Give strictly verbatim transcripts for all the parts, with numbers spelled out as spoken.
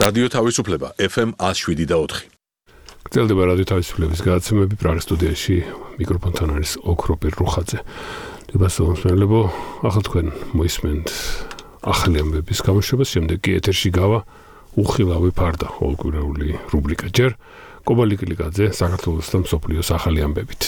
რადიო თავისუფლება ეფ ემ one oh seven და four. გრძელდება რადიო თავისუფლების გადაცემები პრაღის სტუდიაში მიკროფონთან არის ოქროპირ რუხაძე. დებასწრებო, ახლა თქვენ მოისმენთ ახალი ამბების გამოშვებას, შემდეგ კი ეთერში გავა უხილავი ფარდა ყოველკვირეული რუბრიკა ჯერ კობალი კილიკაძე საქართველოს და მსოფლიოს ახალი ამბებით.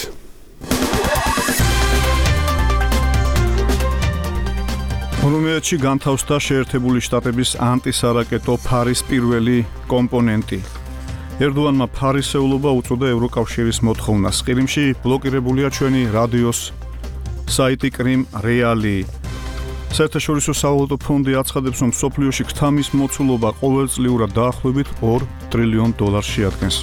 რუმინეთში განთავსდა შეერთებული შტატების ანტისარაკეტო ფარის პირველი კომპონენტი. ერდოანმა ფარისეულობა უწოდა ევროკავშირის მოთხოვნას. ყირიმში ბლოკირებულია ჩვენი რადიოს საიტი კრიმ რეალი. საერთაშორისო სავალუტო ფონდი აცხადებს, რომ მსოფლიოში ქთამის მოცულობა ყოველწლიურად დაახლოებით ორ ტრილიონ დოლარს შეადგენს.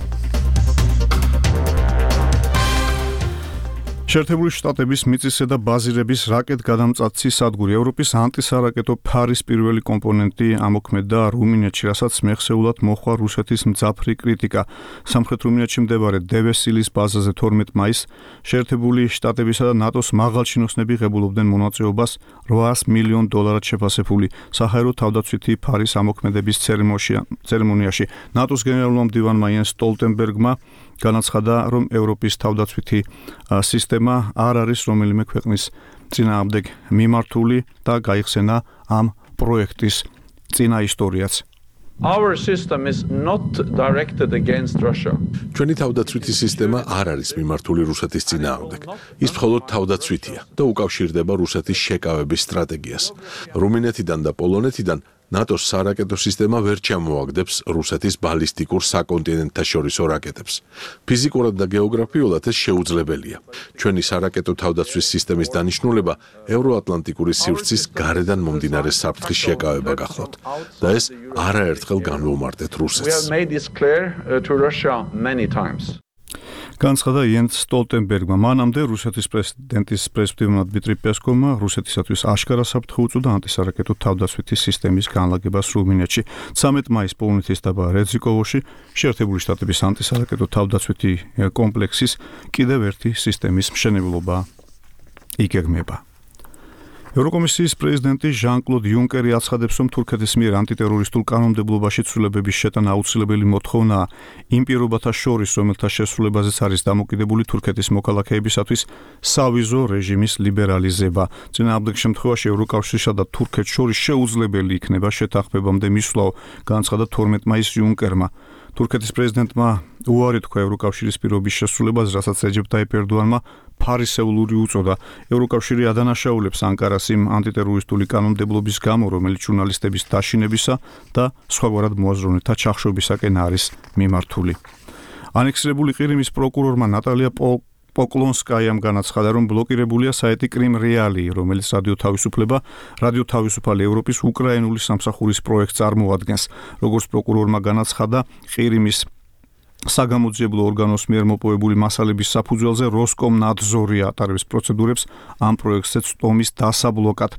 შეერთებული შტატების მიწისზედა და ბაზირების რაკეტგადამწაცი სადგური ევროპის ანტისარაკეტო ფარის პირველი კომპონენტი ამოქმედდა რუმინეთში, რასაც მეხსეულად მოჰყვა რუსეთის მძაფრი კრიტიკა. სამხრეთ რუმინეთში მდებარე დევესილის ბაზაზე თორმეტ მაისს შეერთებული შტატებისა და ნატოს მაღალჩინოსნები ღებულობდნენ მონაწილეობას ocht მილიონ დოლარად შეფასებული საჰაერო თავდაცვითი ფარის ამოქმედების ცერემონიაში. ნატოს გენერალურმა მდივანმა იენს სტოლტენბერგმა განაცხადა, რომ ევროპის თავდაცვითი სისტემა არ არის რომელიმე ქვეყნის წინააღმდეგ მიმართული და გაიხსენა ამ პროექტის წინა ისტორიაც. Our system is not directed against Russia. ჩვენი თავდაცვითი სისტემა არ არის მიმართული რუსეთის წინააღმდეგ. ის მხოლოდ თავდაცვითია და უკავშირდება რუსეთის შეკავების სტრატეგიას. რუმინეთიდან და პოლონეთიდან ნატოს სარაკეტო სისტემა ვერ ჩამოაგდებს რუსეთის ბალისტიკურ საკონტინენტთაშორისო რაკეტებს. ფიზიკურად და გეოგრაფიულად ეს შეუძლებელია. ჩვენი სარაკეტო თავდაცვის სისტემის დანიშნულება ევროატლანტიკური სივრცის გარედან მომდინარე საფრთხის შეკავება გახლავთ და ეს არაერთხელ განვუმარტეთ რუსეთს. განცხადა იენს სტოლტენბერგმა. მანამდე რუსეთის პრეზიდენტის პრესმდივანმა დმიტრი პესკოვმა რუსეთისათვის აშკარა საფრთხე უწოდა ანტისარაკეტო თავდაცვითი სისტემის განლაგებას რუმინეთში. ცამეტ მაისს პოლონეთის დაბა რეძიკოვოში შეერთებული შტატების ანტისარაკეტო თავდაცვითი კომპლექსის კიდევ ერთი სისტემის მშენებლობა იგეგმება. ევროკომისიის პრეზიდენტი ჟან-კლოდ იუნკერი აცხადებს, რომ თურქეთის მიერ ანტიტერორისტულ კანონმდებლობაში ცვლილებების შეტანა აუცილებელი მოთხოვნაა იმ პირობათა შორის, რომელთა შესრულებაზეც არის დამოკიდებული თურქეთის მოქალაქეებისათვის სავიზო რეჟიმის ლიბერალიზება. წინააღმდეგ შემთხვევაში ევროკავშირსა და თურქეთს შორის შეუძლებელი იქნება შეთანხმებამდე მისვლა, განაცხადა თორმეტ მაისს იუნკერმა. თურქეთის პრეზიდენტმა უარი თქვა ევროკავშირის პირობის შესრულებას, რასაც რეჯეპ ტაიპ ერდოანმა ფარისეულური უწოდა. ევროკავშირი ადანაშაულებს ანკარას იმ ანტიტერორისტული კანონმდებლობის გამო, რომელიც ჟურნალისტების დაშინებისა და სხვაგვარად მოაზროვნეთა ჩახშობისაკენ არის მიმართული. ანექსირებული ყირიმის პროკურორმა ნატალია პოკლონსკაიამ განაცხადა, რომ ბლოკირებულია საიტი კრიმ რეალი, რომელიც რადიო თავისუფლება, რადიო თავისუფალი ევროპის უკრაინული სამსახურის პროექტს წარმოადგენს. როგორც პროკურორმა განაცხადა, ყირიმის საგამოძიებლო ორგანოს მიერ მოპოვებული მასალების საფუძველზე როსკომნადზორი ატარებს პროცედურებს ამ პროექტზე წტომის დასაბლოკად.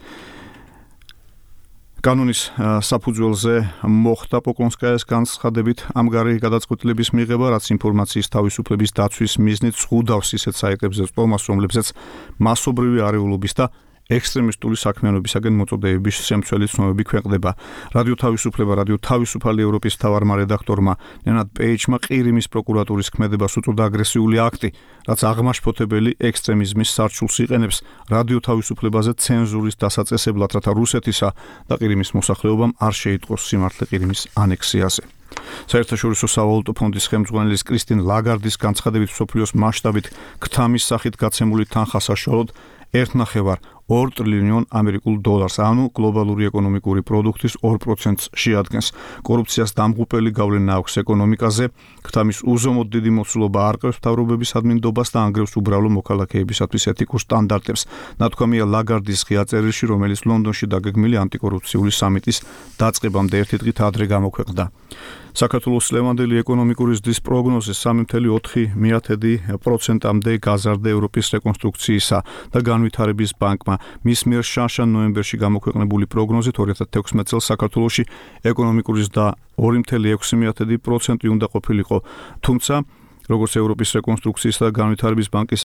კანონის საფუძველზე მოხდა პოკლონსკაიას განცხადებით ამგვარი გადაწყვეტილების მიღება, რაც ინფორმაციის თავისუფლების დაცვის მიზნით ზღუდავს ისეთ საიტებზე წტომას, რომლებზეც მასობრივი არეულობის და ექსტრემისტული საქმიანობისაგან მოწოდებების შემცველი ცნობები ქვეყნდება. რადიო თავისუფლება, რადიო თავისუფალი ევროპის მთავარმა რედაქტორმა ნენად პეიჯმა ყირიმის პროკურატურის ქმედებას უწოდა აგრესიული აქტი, რაც აღმაშფოთებელი ექსტრემიზმის სარჩულს იყენებს რადიო თავისუფლებაზე ცენზურის დასაწესებლად, რათა რუსეთისა და ყირიმის მოსახლეობამ არ შეიტყოს სიმართლე ყირიმის ანექსიაზე. საერთაშორისო სავალუტო ფონდის ხელმძღვანელის კრისტინ ლაგარდის განცხადებით, მსოფლიოს მასშტაბით ქთამის სახით გაცემული თანხა საშუალოდ ერთ ნახევარ ორ ტრილიონ ამერიკულ დოლარს, ანუ გლობალური ეკონომიკური პროდუქტის ორ პროცენტს შეადგენს. კორუფციას დამღუპელი გავლენა აქვს ეკონომიკაზე, ქთამის უზომოდ დიდი მოცულობა არყევს მთავრობების ადმინდობას და ანგრევს უბრალო მოქალაქეებისათვის ეთიკურ სტანდარტებს. ნათქვამია ლაგარდის ღია წერილში, რომელიც ლონდონში დაგეგმილი ანტიკორუფციული სამიტის დაწყებამდე ერთი დღით ადრე გამოქვეყნდა. საქართველოს ლევანდელი ეკონომიკური ზრდის პროგნოზი სამი კoma ოთხი პროცენტამდე გაზარდა ევროპის რეკონსტრუქციისა და განვითარების ბანკმა. მის მიერ შანშან ნოემბერში გამოქვეყნებული პროგნოზით ორი ათას თექვსმეტ წელს საქართველოში ეკონომიკური ზრდა ორი კoma ექვსი პროცენტი უნდა ყოფილიყო, თუმცა როგორც ევროპის რეკონსტრუქციისა და განვითარების ბანკის